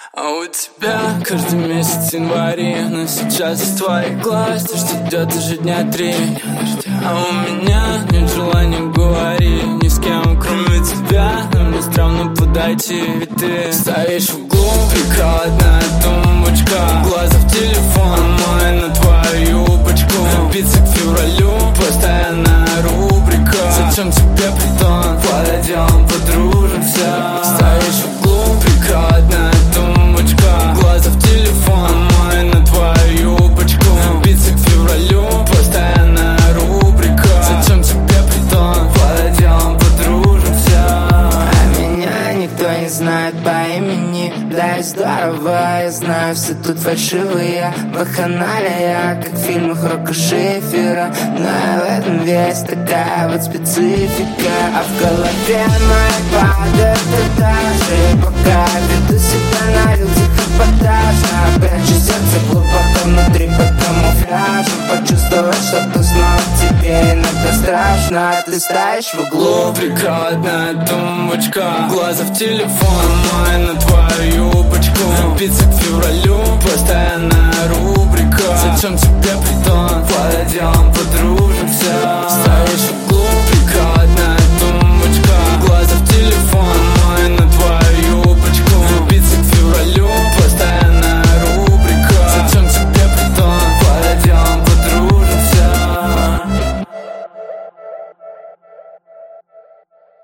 А у тебя каждый месяц январи, но сейчас из твоих глаз то, что ждет уже дня 3. А у меня нет желания говорить ни с кем, кроме тебя. Но мне странно подойти, ведь ты стоишь в углу, прикладная тумбочка, глаза в телефон мой на твою юбочку. Биться к февралю, постоянная рубрика. Зачем тебе притон? Подойдем, подружимся. Стоишь в углу, прикладная тумбочка, глаза в телефон мой на твою юбочку. Биться к февралю, постоянная рубрика. Зачем тебе притон? Подойдем, подружимся. А меня никто не знает по имени. Да и здорово, я знаю, все тут фальшивые баханалия, как в фильмах Рока Шефера. Но в этом весь такая вот специфика. А в голове моей падает этажи, пока веду себя на рилсах эпатажно. Прячу сердце глубоко внутри под камуфляжем. Почувствовать, что тут снова тебе иногда страшно. А ты стоишь в углу, прикладная тумбочка, глаза в телефон мой на твою юбочку. Биться к февралю, постоянная рубрика. Зачем тебе притон? Подойдем, подружимся. Стоишь в